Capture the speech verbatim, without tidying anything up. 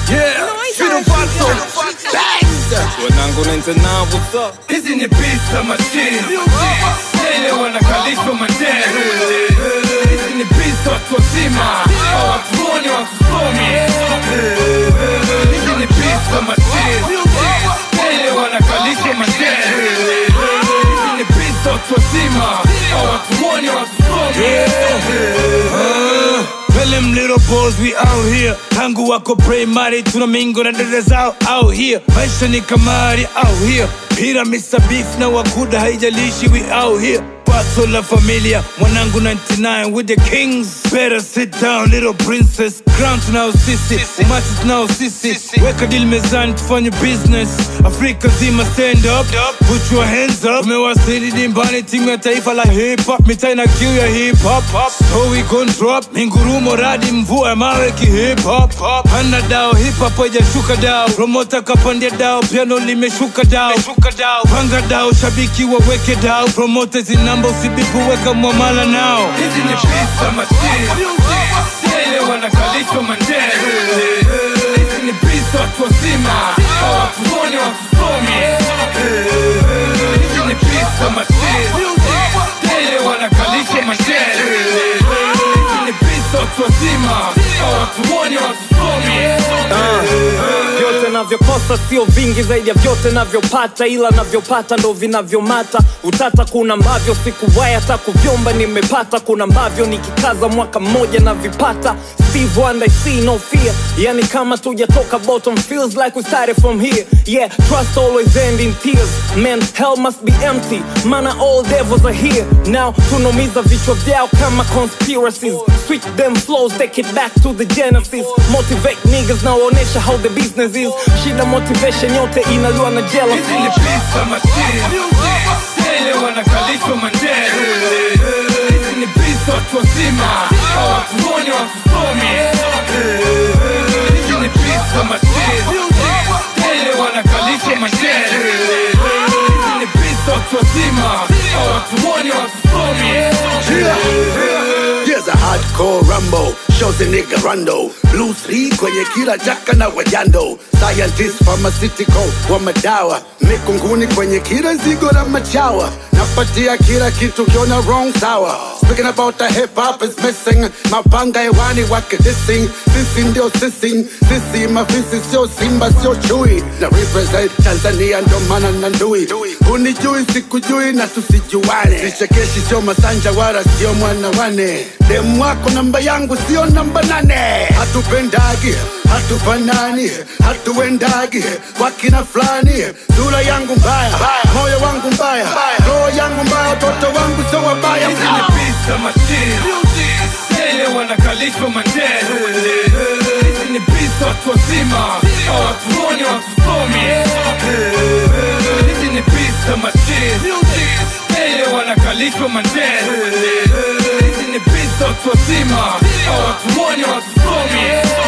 Yeah, Fido Fatso, bangs. Wanangu nintenao, what's up? Hizi ni beats za machine. Lele wanakalishwa madere. Hizi ni beats watu wazima, hawatuoni watusomi. Hizi ni beats za machine. Lele wanakalishwa madere. Hizi ni beats watu wazima, hawatuoni watusomi. Tell them little boys we out here. Tangu wako primary tunamingo na dada zao out here. Maisha ni kamari out here. Pira Mister Beef na wakuda haijalishi we out here. Paso la familia, mwanangu ninety-nine with the kings. Better sit down little princess. Crown tunao sisi, umati tunao sisi. Weka deal mezani tufanye business. Afrika zima stand up, put your hands up. Tumewasili dimbani timu ya taifa la hip hop. Mitai na kiu ya hip hop. So we gon' drop, mingurumo radi mvua ya mawe ki hip hop. Hana dao, hip hop haijashuka dao. Promoter kapandia dao, piano limeshuka dao. Panga dao, shabiki waweke dao. Promoters in number usibipu weka mwamala nao. Hizi ni beats za machine. Lele wanakalishwa mandere. Hizi ni beats watu wazima, hawatuoni watusomi. Hizi ni beats za machine. Lele wanakalishwa mandere. Hizi ni beats watu wazima, hawatuoni watusomi. Vyote navyokosa sio vingi zaidi ya vyote navyopata, ila navyopata ndo vinavyomata. Utata kuna mbavyo sikuwahi hata kuvyomba nimepata, kuna mbavyo nikikaza mwaka mmoja na vipata. Steve Wonder, I see no fear. Yani kama tujatoka bottom, feels like we started from here. Yeah, trust always end in tears. Man, hell must be empty. Mana all devils are here. Now tunomiza vichwa vyao kama conspiracies. Switch them flows, take it back to the genesis. Motivate niggas, nawaonesha how the business is. Shida motivation yote inaliwa na jealousy. Hizi ni beats za machine. Lele wanakalishwa mandere. Hizi ni beats watu wazima, hawatuoni watusomi. Hizi ni beats za machine. Lele wanakalishwa mandere. Hizi ni beats watu wazima, hawatuoni watusomi. Here's a hardcore rumble, shows a nigga rundo. Blue three kwenye kila jaka na wajando. Scientist pharmaceutical wa madawa. Mikunguni kwenye kila zigo na machawa. Napatia kila kitu kiona wrong sawa. Speaking about the hip hop is missing. Mapanga hewani wake dissing. Sisi ndio sisi, sisi mafisi sio simba sio chui. Na represent Tanzania ndo mana na ndui. Unijui sikujui na tusijuane. Sichekeshi sio masanja wala sio mwana wane. Demu wako namba yangu sio namba nane. Hatupendagi, hatufanani, hatuendagi wakina flani. Sura yangu mbaya, moyo wangu mbaya, roho yangu mbaya, toto wangu sio wabaya. Hizi ni beats za machine. Lele wanakalishwa mandere. Hizi ni beats watu wazima, hawatuoni watusomi. Hizi ni beats za machine. Lele wanakalishwa mandere. Hizi ni beats watu wazima, hawatuoni watusomi.